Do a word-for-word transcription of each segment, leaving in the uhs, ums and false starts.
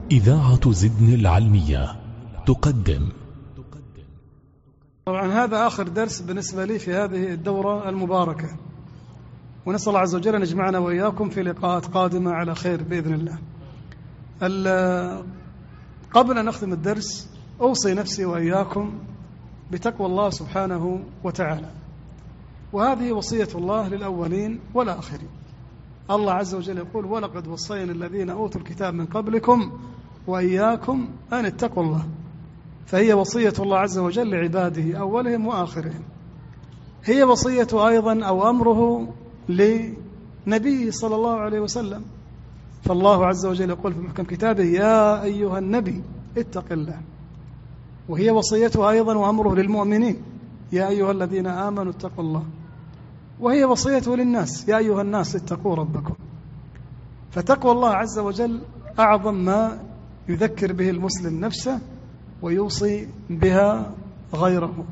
إذاعة زدن العلمية تقدم. طبعا هذا آخر درس بالنسبة لي في هذه الدورة المباركة، ونسأل الله عز وجل أن يجمعنا وإياكم في لقاءات قادمة على خير بإذن الله. قبل أن أختم الدرس أوصي نفسي وإياكم بتقوى الله سبحانه وتعالى، وهذه وصية الله للأولين والآخرين. الله عز وجل يقول: ولقد وصينا الذين أوتوا الكتاب من قبلكم وإياكم أن اتقوا الله. فهي وصية الله عز وجل لعباده أولهم وآخرهم. هي وصية أيضا أو أمره لنبيه صلى الله عليه وسلم، فالله عز وجل يقول في محكم كتابه: يا أيها النبي اتق الله. وهي وصيته أيضا وأمره للمؤمنين: يا أيها الذين آمنوا اتقوا الله. وهي وصيته للناس: يا أيها الناس اتقوا ربكم. فتقوى الله عز وجل أعظم ما يذكر به المسلم نفسه ويوصي بها غيره.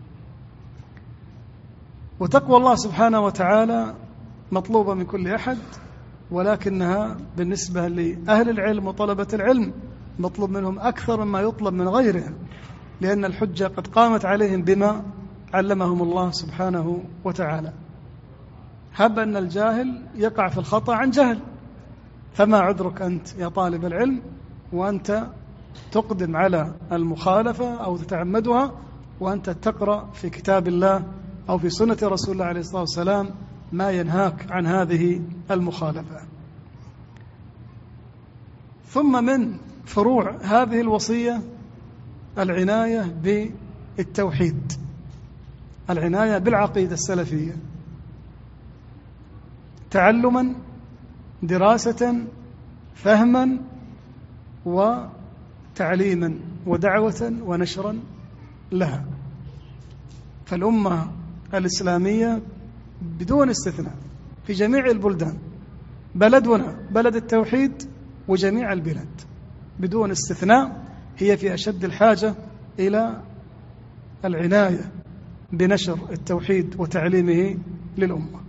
وتقوى الله سبحانه وتعالى مطلوبة من كل أحد، ولكنها بالنسبة لأهل العلم وطلبة العلم مطلوب منهم أكثر مما يطلب من غيرهم، لأن الحجة قد قامت عليهم بما علمهم الله سبحانه وتعالى. هب أن الجاهل يقع في الخطأ عن جهل، فما عذرك أنت يا طالب العلم وأنت تقدم على المخالفة أو تتعمدها وأنت تقرأ في كتاب الله أو في سنة رسول الله عليه الصلاة والسلام ما ينهاك عن هذه المخالفة. ثم من فروع هذه الوصية العناية بالتوحيد، العناية بالعقيدة السلفية، تعلما، دراسة، فهما، وتعليما، ودعوة ونشرا لها. فالأمة الإسلامية بدون استثناء في جميع البلدان، بلدنا بلد التوحيد وجميع البلاد بدون استثناء هي في أشد الحاجة إلى العناية بنشر التوحيد وتعليمه للأمة،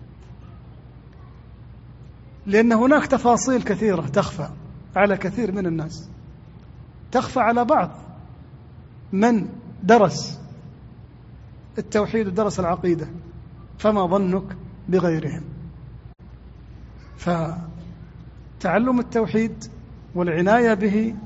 لأن هناك تفاصيل كثيرة تخفى على كثير من الناس، تخفى على بعض من درس التوحيد ودرس العقيدة، فما ظنك بغيرهم؟ فتعلم التوحيد والعناية به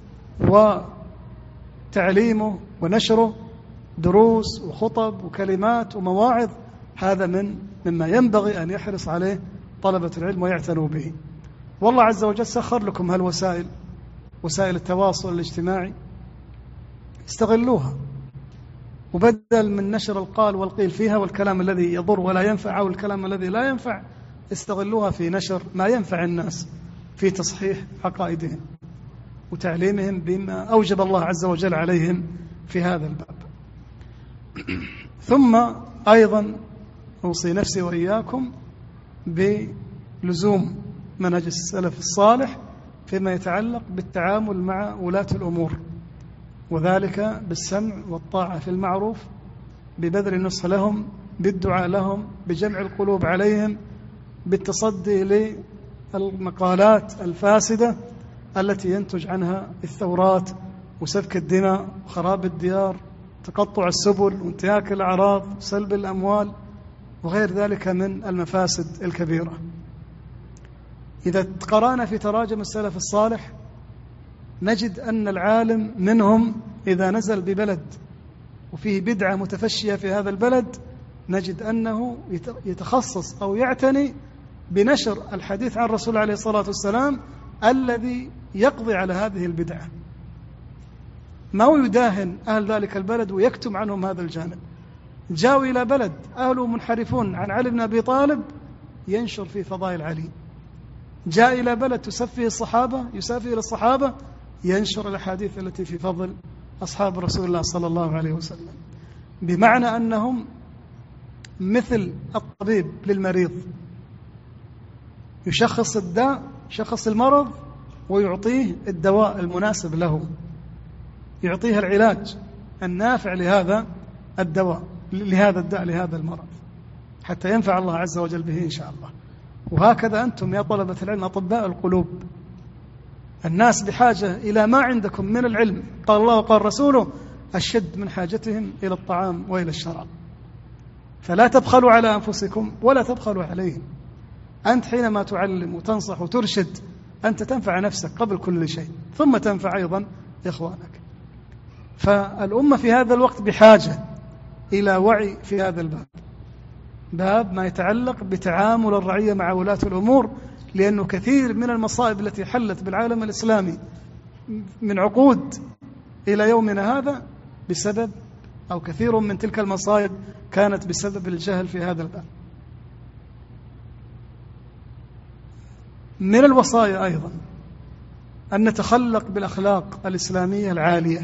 وتعليمه ونشره، دروس وخطب وكلمات ومواعظ، هذا من مما ينبغي أن يحرص عليه طلبة العلم ويعتنوا به. والله عز وجل سخر لكم هالوسائل، وسائل التواصل الاجتماعي، استغلوها، وبدل من نشر القال والقيل فيها والكلام الذي يضر ولا ينفع أو الكلام الذي لا ينفع، استغلوها في نشر ما ينفع الناس في تصحيح عقائدهم وتعليمهم بما أوجب الله عز وجل عليهم في هذا الباب. ثم أيضا أوصي نفسي وإياكم بلزوم منهج السلف الصالح فيما يتعلق بالتعامل مع ولاة الأمور، وذلك بالسمع والطاعة في المعروف، ببذل النصح لهم، بالدعاء لهم، بجمع القلوب عليهم، بالتصدي للمقالات الفاسدة التي ينتج عنها الثورات وسفك الدماء وخراب الديار، تقطع السبل وانتهاك الأعراض وسلب الأموال وغير ذلك من المفاسد الكبيرة. إذا قرأنا في تراجم السلف الصالح نجد أن العالم منهم إذا نزل ببلد وفيه بدعة متفشية في هذا البلد نجد أنه يتخصص أو يعتني بنشر الحديث عن الرسول عليه الصلاة والسلام الذي يقضي على هذه البدعة، ما هو يداهن أهل ذلك البلد ويكتم عنهم هذا الجانب. جاءوا إلى بلد أهله منحرفون عن علي بن أبي طالب، ينشر في فضائل علي. جاء إلى بلد تسفه الصحابة، يسافر الصحابة، ينشر الأحاديث التي في فضل أصحاب رسول الله صلى الله عليه وسلم، بمعنى أنهم مثل الطبيب للمريض، يشخص الداء، يشخص المرض ويعطيه الدواء المناسب له، يعطيه العلاج النافع لهذا الدواء، لهذا الداء، لهذا المرض، حتى ينفع الله عز وجل به إن شاء الله. وهكذا أنتم يا طلبة العلم أطباء القلوب، الناس بحاجة إلى ما عندكم من العلم، قال الله وقال رسوله أشد من حاجتهم إلى الطعام وإلى الشراب. فلا تبخلوا على أنفسكم ولا تبخلوا عليهم. أنت حينما تعلم وتنصح وترشد أنت تنفع نفسك قبل كل شيء، ثم تنفع أيضا إخوانك. فالأمة في هذا الوقت بحاجة إلى وعي في هذا الباب، باب ما يتعلق بتعامل الرعية مع ولاة الأمور، لأنه كثير من المصائب التي حلت بالعالم الإسلامي من عقود إلى يومنا هذا بسبب، أو كثير من تلك المصائب كانت بسبب الجهل في هذا الباب. من الوصايا أيضا أن نتخلق بالأخلاق الإسلامية العالية.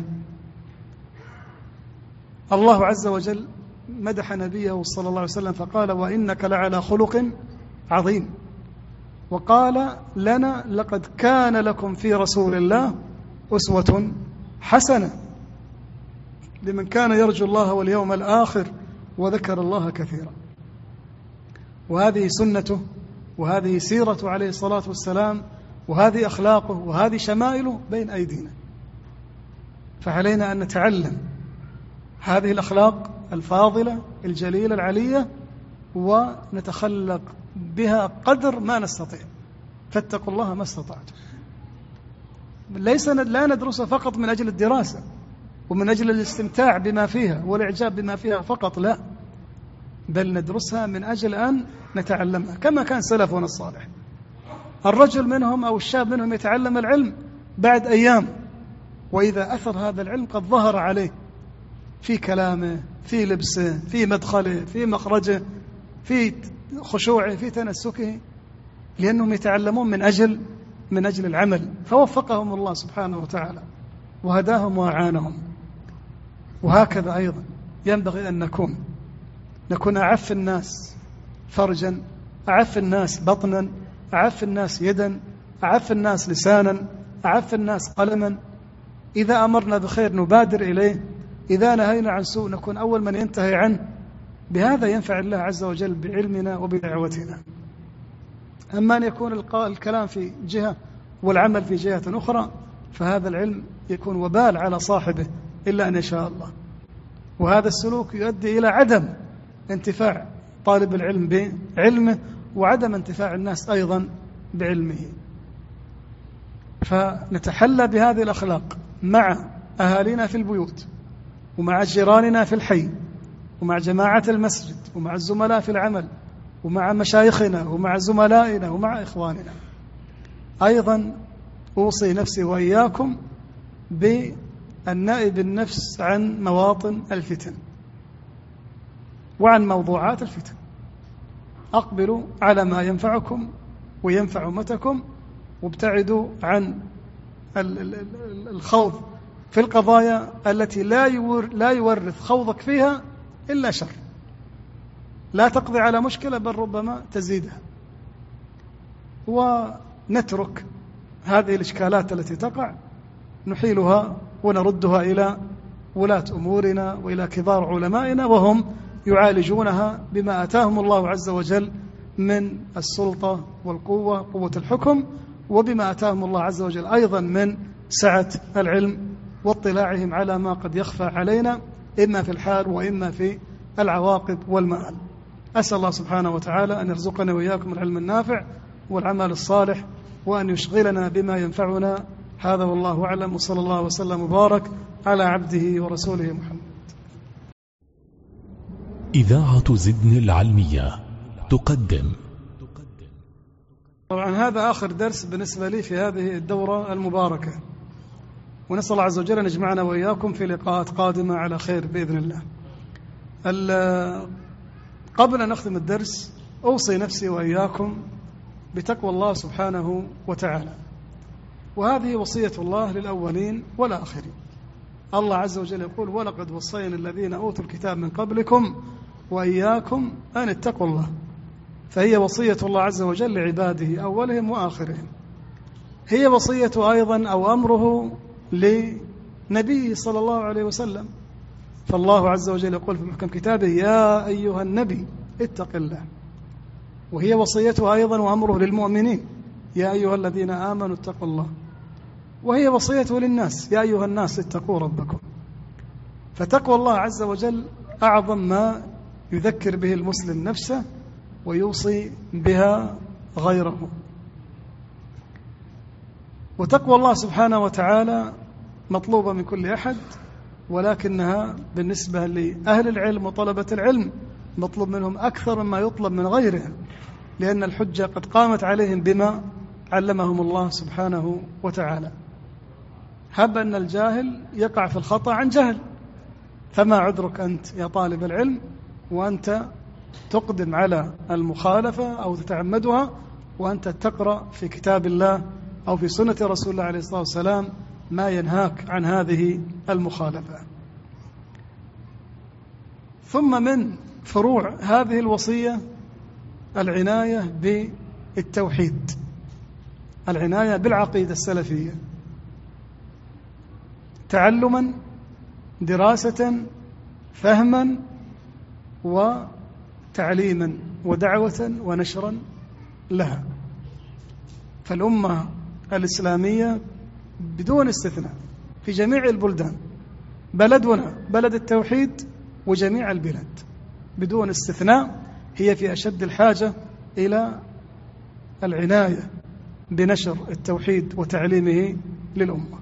الله عز وجل مدح نبيه صلى الله عليه وسلم فقال وإنك لعلى خلق عظيم، وقال لنا لقد كان لكم في رسول الله أسوة حسنة لمن كان يرجو الله واليوم الآخر وذكر الله كثيرا. وهذه سنته، وهذه سيرته عليه الصلاة والسلام، وهذه أخلاقه، وهذه شمائله بين أيدينا. فعلينا أن نتعلم هذه الأخلاق الفاضلة الجليلة العلية ونتخلق بها قدر ما نستطيع. فاتقوا الله ما استطعتم. ليس لا ندرسها فقط من أجل الدراسة ومن أجل الاستمتاع بما فيها والإعجاب بما فيها فقط، لا، بل ندرسها من أجل أن نتعلمها كما كان سلفنا الصالح. الرجل منهم أو الشاب منهم يتعلم العلم بعد أيام، وإذا أثر هذا العلم قد ظهر عليه في كلامه، في لبسه، في مدخله، في مخرجه، في خشوعه، في تنسكه، لأنهم يتعلمون من أجل من أجل العمل. فوفقهم الله سبحانه وتعالى وهداهم وأعانهم. وهكذا أيضا ينبغي أن نكون نكون أعف الناس فرجا، أعف الناس بطنا، أعف الناس يدا، أعف الناس لسانا، أعف الناس قلما. إذا أمرنا بخير نبادر إليه، إذا نهينا عن سوء نكون أول من ينتهي عنه. بهذا ينفع الله عز وجل بعلمنا وبدعوتنا. أما أن يكون الكلام في جهة والعمل في جهة أخرى فهذا العلم يكون وبال على صاحبه إلا أن يشاء الله. وهذا السلوك يؤدي إلى عدم انتفاع طالب العلم بعلمه وعدم انتفاع الناس أيضا بعلمه. فنتحلى بهذه الأخلاق مع أهالينا في البيوت، ومع جيراننا في الحي، ومع جماعة المسجد، ومع الزملاء في العمل، ومع مشايخنا، ومع زملائنا، ومع إخواننا. أيضا أوصي نفسي وإياكم بالنائب النفس عن مواطن الفتن وعن موضوعات الفتن. أقبلوا على ما ينفعكم وينفع أمتكم، وابتعدوا عن الخوض في القضايا التي لا يورث خوضك فيها إلا شر. لا تقضي على مشكلة بل ربما تزيدها. ونترك هذه الإشكالات التي تقع نحيلها ونردها إلى ولاة أمورنا وإلى كبار علمائنا، وهم يعالجونها بما آتاهم الله عز وجل من السلطة والقوة، قوة الحكم، وبما آتاهم الله عز وجل أيضا من سعة العلم واطلاعهم على ما قد يخفى علينا إما في الحال وإما في العواقب والمآل. أسأل الله سبحانه وتعالى أن يرزقنا وإياكم العلم النافع والعمل الصالح، وأن يشغلنا بما ينفعنا. هذا والله أعلم، وصلى الله وسلم وبارك على عبده ورسوله محمد. إذاعة زدن العلمية تقدم. طبعا هذا آخر درس بالنسبة لي في هذه الدورة المباركة، ونسأل الله عز وجل أن يجمعنا وإياكم في لقاءات قادمة على خير بإذن الله. قبل أن نختم الدرس أوصي نفسي وإياكم بتقوى الله سبحانه وتعالى، وهذه وصية الله للأولين والآخرين. الله عز وجل يقول ولقد وصينا الذين أوتوا الكتاب من قبلكم وإياكم أن اتقوا الله. فهي وصية الله عز وجل لعباده أولهم وآخرهم. هي وصية أيضا أو أمره لنبيه صلى الله عليه وسلم. فالله عز وجل يقول في محكم كتابه يا أيها النبي اتق الله. وهي وصيته أيضا وأمره للمؤمنين يا أيها الذين آمنوا اتقوا الله. وهي وصيته للناس: يا أيها الناس اتقوا ربكم. فتقوى الله عز وجل أعظم ما يذكر به المسلم نفسه ويوصي بها غيره. وتقوى الله سبحانه وتعالى مطلوبة من كل أحد، ولكنها بالنسبة لأهل العلم وطلبة العلم مطلوب منهم أكثر مما يطلب من غيرهم، لأن الحجة قد قامت عليهم بما علمهم الله سبحانه وتعالى. هب أن الجاهل يقع في الخطأ عن جهل، فما عذرك أنت يا طالب العلم وأنت تقدم على المخالفة أو تتعمدها وأنت تقرأ في كتاب الله أو في سنة رسول الله عليه الصلاة والسلام ما ينهاك عن هذه المخالفة. ثم من فروع هذه الوصية العناية بالتوحيد، العناية بالعقيدة السلفية، تعلما، دراسة، فهما، وتعليما، ودعوة ونشرا لها. فالأمة الإسلامية بدون استثناء في جميع البلدان، بلدنا بلد التوحيد وجميع البلاد بدون استثناء هي في أشد الحاجة إلى العناية بنشر التوحيد وتعليمه للأمة،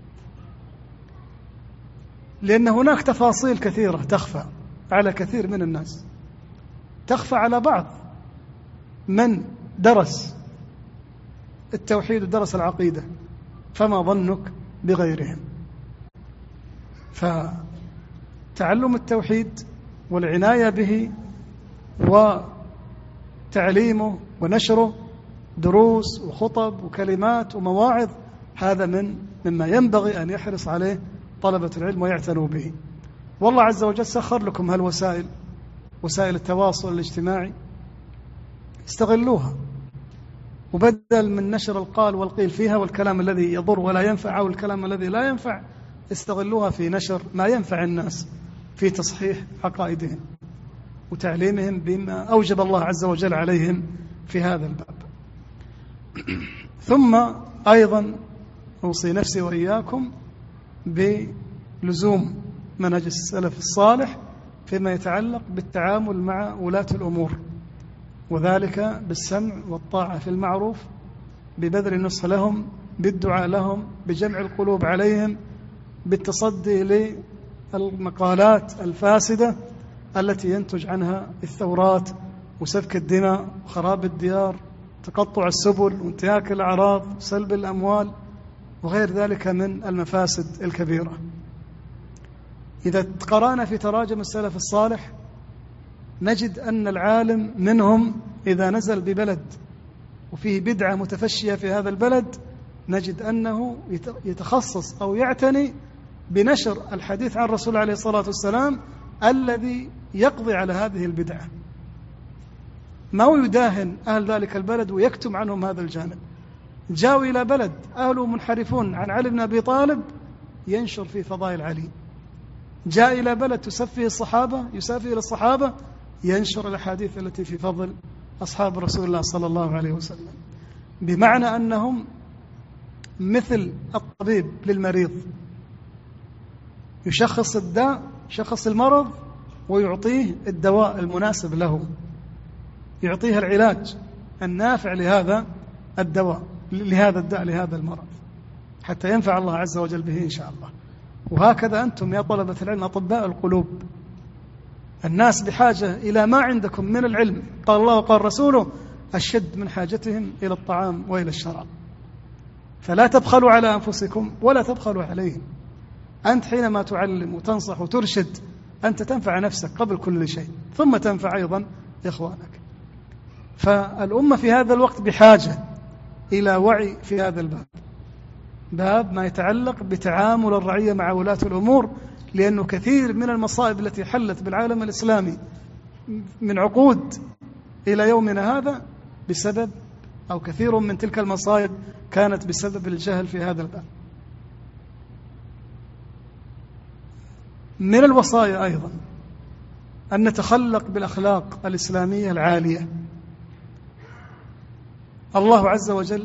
لأن هناك تفاصيل كثيرة تخفى على كثير من الناس، تخفى على بعض من درس التوحيد ودرس العقيدة، فما ظنك بغيرهم؟ فتعلم التوحيد والعناية به وتعليمه ونشره، دروس وخطب وكلمات ومواعظ، هذا من مما ينبغي أن يحرص عليه طلبة العلم ويعتنوا به. والله عز وجل سخر لكم هالوسائل، وسائل التواصل الاجتماعي، استغلوها، وبدل من نشر القال والقيل فيها والكلام الذي يضر ولا ينفع أو الكلام الذي لا ينفع، استغلوها في نشر ما ينفع الناس في تصحيح عقائدهم وتعليمهم بما أوجب الله عز وجل عليهم في هذا الباب. ثم أيضا أوصي نفسي وإياكم بلزوم منهج السلف الصالح فيما يتعلق بالتعامل مع ولاة الأمور، وذلك بالسمع والطاعة في المعروف، ببذل النصح لهم، بالدعاء لهم، بجمع القلوب عليهم، بالتصدي للمقالات الفاسدة التي ينتج عنها الثورات وسفك الدماء وخراب الديار، تقطع السبل وانتهاك الأعراض وسلب الأموال وغير ذلك من المفاسد الكبيرة. إذا قرأنا في تراجم السلف الصالح نجد أن العالم منهم إذا نزل ببلد وفيه بدعة متفشية في هذا البلد نجد أنه يتخصص أو يعتني بنشر الحديث عن الرسول عليه الصلاة والسلام الذي يقضي على هذه البدعة، ما هو يداهن أهل ذلك البلد ويكتم عنهم هذا الجانب. جاءوا إلى بلد أهله منحرفون عن علي بن أبي طالب، ينشر في فضائل علي. جاء إلى بلد تسفه الصحابة، يسافر الصحابة، ينشر الأحاديث التي في فضل أصحاب رسول الله صلى الله عليه وسلم، بمعنى أنهم مثل الطبيب للمريض، يشخص الداء، يشخص المرض ويعطيه الدواء المناسب له، يعطيه العلاج النافع لهذا الدواء، لهذا الداء، لهذا المرض، حتى ينفع الله عز وجل به إن شاء الله. وهكذا أنتم يا طلبة العلم أطباء القلوب، الناس بحاجة إلى ما عندكم من العلم، قال الله وقال رسوله أشد من حاجتهم إلى الطعام وإلى الشراب، فلا تبخلوا على أنفسكم ولا تبخلوا عليهم. أنت حينما تعلم وتنصح وترشد أنت تنفع نفسك قبل كل شيء، ثم تنفع أيضا إخوانك. فالأمة في هذا الوقت بحاجة إلى وعي في هذا الباب، باب ما يتعلق بتعامل الرعية مع ولاة الأمور، لأنه كثير من المصائب التي حلت بالعالم الإسلامي من عقود إلى يومنا هذا بسبب، أو كثير من تلك المصائب كانت بسبب الجهل في هذا الباب. من الوصايا أيضا أن نتخلق بالأخلاق الإسلامية العالية. الله عز وجل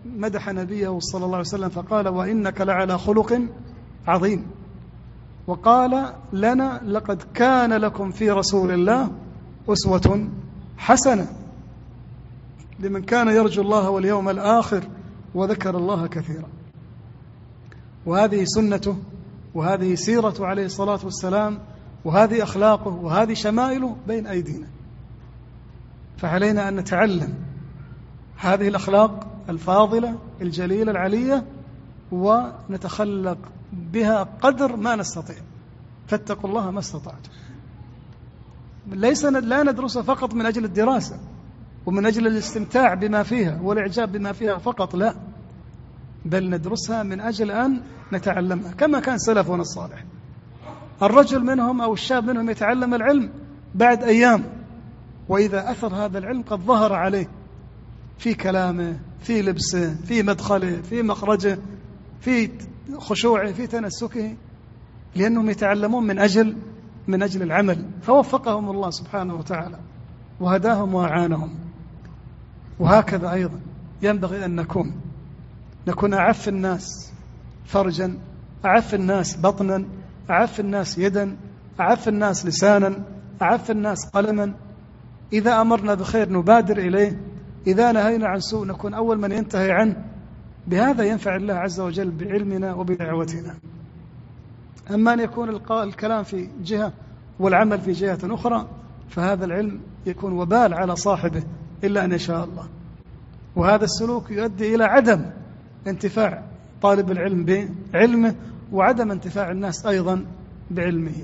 مدح نبيه صلى الله عليه وسلم فقال وإنك لعلى خلق عظيم، وقال لنا لقد كان لكم في رسول الله أسوة حسنة لمن كان يرجو الله واليوم الآخر وذكر الله كثيرا. وهذه سنته، وهذه سيرته عليه الصلاة والسلام، وهذه أخلاقه، وهذه شمائله بين أيدينا. فعلينا أن نتعلم هذه الأخلاق الفاضلة الجليلة العلية ونتخلق بها قدر ما نستطيع، فاتقوا الله ما استطعتم. ليس لا ندرسها فقط من أجل الدراسة ومن أجل الاستمتاع بما فيها والإعجاب بما فيها فقط، لا، بل ندرسها من أجل أن نتعلمها كما كان سلفنا الصالح. الرجل منهم أو الشاب منهم يتعلم العلم بعد أيام، وإذا أثر هذا العلم قد ظهر عليه في كلامه، في لبسه، في مدخله، في مخرجه، في خشوعه، في تنسكه، لأنهم يتعلمون من أجل من أجل العمل، فوفقهم الله سبحانه وتعالى وهداهم وأعانهم. وهكذا أيضا ينبغي أن نكون نكون أعف الناس فرجا، أعف الناس بطنا، أعف الناس يدا، أعف الناس لسانا، أعف الناس قلما. إذا أمرنا بخير نبادر إليه، إذا نهينا عن سوء نكون أول من ينتهي عنه. بهذا ينفع الله عز وجل بعلمنا وبدعوتنا. أما أن يكون الكلام في جهة والعمل في جهة أخرى فهذا العلم يكون وبال على صاحبه إلا أن يشاء الله. وهذا السلوك يؤدي إلى عدم انتفاع طالب العلم بعلمه وعدم انتفاع الناس أيضا بعلمه.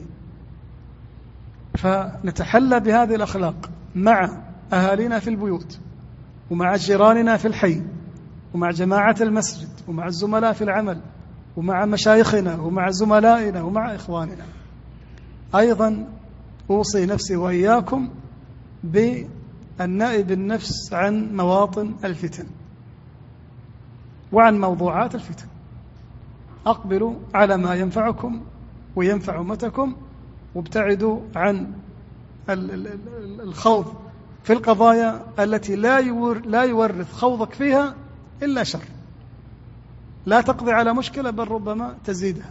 فنتحلى بهذه الأخلاق مع أهالينا في البيوت، ومع جيراننا في الحي، ومع جماعة المسجد، ومع الزملاء في العمل، ومع مشايخنا، ومع زملائنا، ومع إخواننا. أيضا أوصي نفسي وإياكم بالنائب النفس عن مواطن الفتن وعن موضوعات الفتن. أقبلوا على ما ينفعكم وينفع أمتكم، وابتعدوا عن الخوض في القضايا التي لا يورث خوضك فيها إلا شر، لا تقضي على مشكلة بل ربما تزيدها.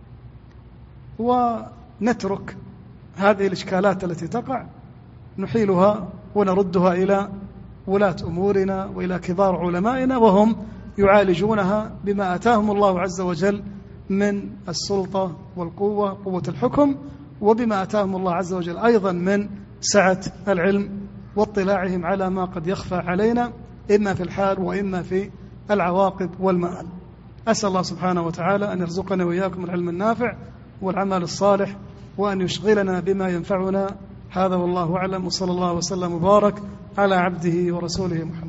ونترك هذه الإشكالات التي تقع نحيلها ونردها إلى ولاة أمورنا وإلى كبار علمائنا، وهم يعالجونها بما آتاهم الله عز وجل من السلطة والقوة، قوة الحكم، وبما آتاهم الله عز وجل أيضا من سعة العلم واطلاعهم على ما قد يخفى علينا إما في الحال وإما في العواقب والمآل. أسأل الله سبحانه وتعالى أن يرزقنا وإياكم العلم النافع والعمل الصالح، وأن يشغلنا بما ينفعنا. هذا والله أعلم، وصلى الله وسلم وبارك على عبده ورسوله محمد.